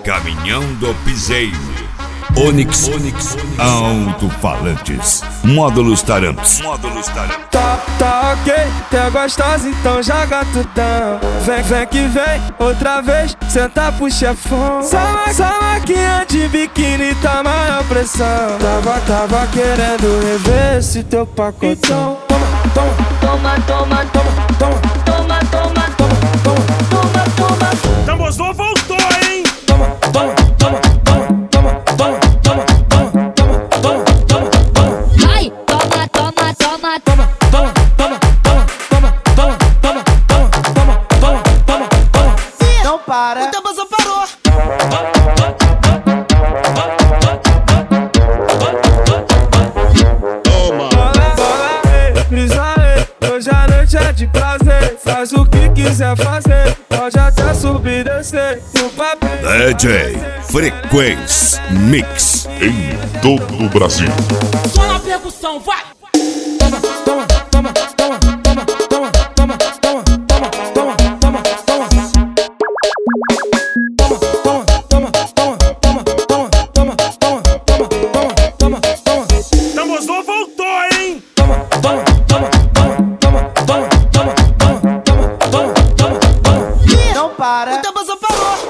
Caminhão do Piseiro. Onix Alto-Falantes. Módulos Taramps. Tá ok, tá gostosa, então joga tudão. Vem que vem, outra vez, senta pro chefão. Essa maquinha de biquíni tá maior pressão. Tava querendo rever esse teu pacotão. Toma. Tambozão voltou, hein? Vai, toma. Não para. O Tambozão parou. Hoje a noite é de prazer. Faz o que quiser fazer. Pode até subir e descer no papel. DJ Frequência Mix. Em todo o Brasil. Só na percussão, vai! Tambozão voltou, hein? Não para. O Tambozão parou.